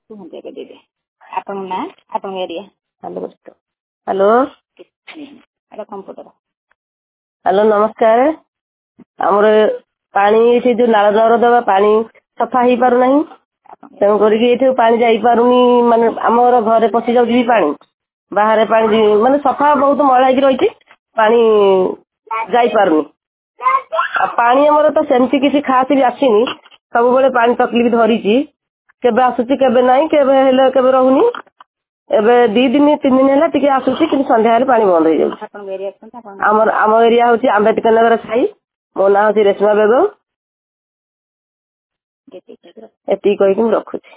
କୁହନ୍ତୁ ଏବେ ଦେବେ ଆପଣଙ୍କ ନାଁ ଆପଣଙ୍କ ଏରିଆ। ହ୍ୟାଲୋ ଏଇଟା କମ୍ପ୍ୟୁଟର। ହ୍ୟାଲୋ ନମସ୍କାର। ଆମର ପାଣି ଏଠି ଯୋଉ ନାଳ ନର୍ଦ୍ଦମା ପାଣି ସଫା ହେଇପାରୁନାହିଁ, ତେଣୁ କରିକି ଏଠି ପାଣି ଯାଇପାରୁନି, ମାନେ ଆମର ଘରେ ପଶି ଯାଉଛି ବି ପାଣି, ବାହାରେ ପାଣି ମାନେ ସଫା ବହୁତ ମଇଳା ହେଇକି ରହିଛି, ପାଣି ଯାଇପାରୁନି। ଆଉ ପାଣି ଆମର ତ ସେମିତି କିଛି ଖାସ ବି ଆସିନି, ସବୁବେଳେ ପାଣି ତକଲିଫ ଧରିଛି, କେବେ ଆସୁଛି କେବେ ନାହିଁ, କେବେ ହେଲେ କେବେ ରହୁନି। ଏବେ 2 ଦିନ 3 ଦିନ ହେଲା ଟିକେ ଆସୁଛି, କିନ୍ତୁ ସନ୍ଧ୍ୟା ହେଲେ ପାଣି ବନ୍ଦ ହେଇଯାଉଛି। ଆମ ଏରିଆ ହଉଛି ଆମ୍ବେଦକର ନଗର ସାହି। ମୋ ନାଁ ହଉଛି ରେଶ୍ମା ବେଗମ। ଏତିକି କହିକି ମୁଁ ରଖୁଛି।